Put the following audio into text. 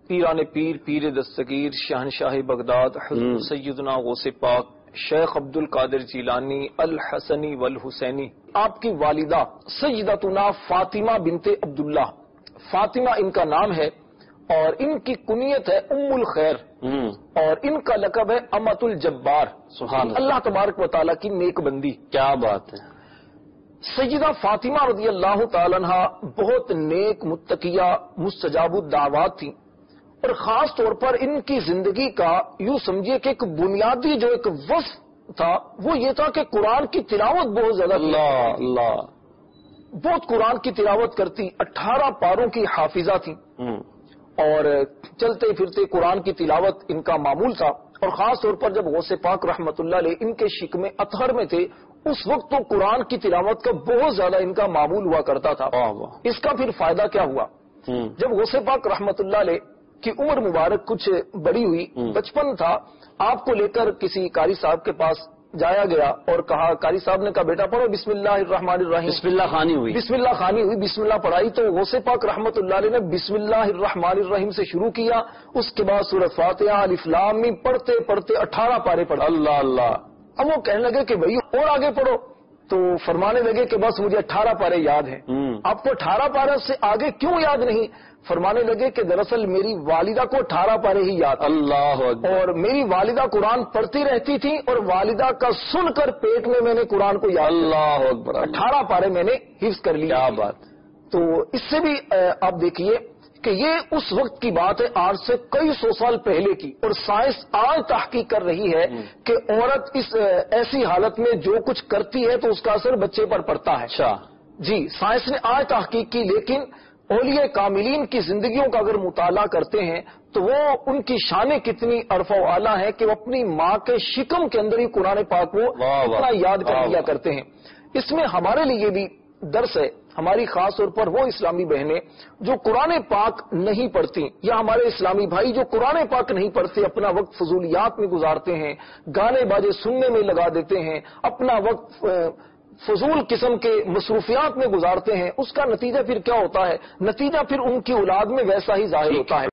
پیران پیر پیر دستگیر شہنشاہ بغداد حضرت سیدنا غوث پاک شیخ عبد القادر جیلانی الحسنی والحسینی، آپ کی والدہ سیدتنا فاطمہ بنت عبداللہ، فاطمہ ان کا نام ہے اور ان کی کنیت ہے ام الخیر، اور ان کا لقب ہے امت الجبار۔ سبحان اللہ تبارک و تعالیٰ کی نیک بندی، کیا بات ہے۔ سیدہ فاطمہ رضی اللہ تعالیٰ عنہا بہت نیک متقیہ مستجاب الدعوات تھیں، اور خاص طور پر ان کی زندگی کا یوں سمجھیے کہ ایک بنیادی جو ایک وصف تھا وہ یہ تھا کہ قرآن کی تلاوت بہت زیادہ تھی۔ اللہ بہت قرآن کی تلاوت کرتی، 18 پاروں کی حافظہ تھی، اور چلتے پھرتے قرآن کی تلاوت ان کا معمول تھا۔ اور خاص طور پر جب غوث پاک رحمت اللہ علیہ ان کے شکم اطہر میں تھے، اس وقت تو قرآن کی تلاوت کا بہت زیادہ ان کا معمول ہوا کرتا تھا۔ اس کا پھر فائدہ کیا ہوا، جب غوث پاک رحمت اللہ علیہ کی عمر مبارک کچھ بڑی ہوئی، بچپن تھا، آپ کو لے کر کسی قاری صاحب کے پاس جایا گیا اور کہا، قاری صاحب نے کہا بیٹا پڑھو بسم اللہ الرحمن الرحیم، بسم اللہ خوانی ہوئی، بسم اللہ خوانی ہوئی، بسم اللہ پڑھائی تو غوث پاک رحمت اللہ علیہ نے بسم اللہ الرحمن الرحیم سے شروع کیا، اس کے بعد سورۃ فاتحہ الف لام میم پڑھتے پڑھتے 18 پارے پڑھا۔ اللہ اللہ۔ اب وہ کہنے لگے کہ بھائی اور آگے پڑھو، تو فرمانے لگے کہ بس مجھے 18 پارے یاد ہیں۔ آپ کو 18 پارے سے آگے کیوں یاد نہیں؟ فرمانے لگے کہ دراصل میری والدہ کو 18 پارے ہی یاد، اللہ، اور میری والدہ قرآن پڑھتی رہتی تھی اور والدہ کا سن کر پیٹ میں نے قرآن کو یاد، اللہ اکبر، 18 پارے میں نے حفظ کر لیا۔ کیا بات۔ تو اس سے بھی آپ دیکھیے کہ یہ اس وقت کی بات ہے، آج سے کئی سو سال پہلے کی، اور سائنس آج تحقیق کر رہی ہے کہ عورت اس ایسی حالت میں جو کچھ کرتی ہے تو اس کا اثر بچے پر پڑتا ہے۔ اچھا جی، سائنس نے آج تحقیق کی، لیکن اولیاء کاملین کی زندگیوں کا اگر مطالعہ کرتے ہیں تو وہ ان کی شانیں کتنی عرفہ و اعلیٰ ہیں کہ وہ اپنی ماں کے شکم کے اندر ہی قرآن پاک کو اتنا یاد کر لیا کرتے ہیں۔ اس میں ہمارے لیے بھی درس ہے، ہماری خاص طور پر وہ اسلامی بہنیں جو قرآن پاک نہیں پڑھتی، یا ہمارے اسلامی بھائی جو قرآن پاک نہیں پڑھتے، اپنا وقت فضولیات میں گزارتے ہیں، گانے باجے سننے میں لگا دیتے ہیں، اپنا وقت فضول قسم کے مصروفیات میں گزارتے ہیں، اس کا نتیجہ پھر کیا ہوتا ہے؟ نتیجہ پھر ان کی اولاد میں ویسا ہی ظاہر ہوتا ہے۔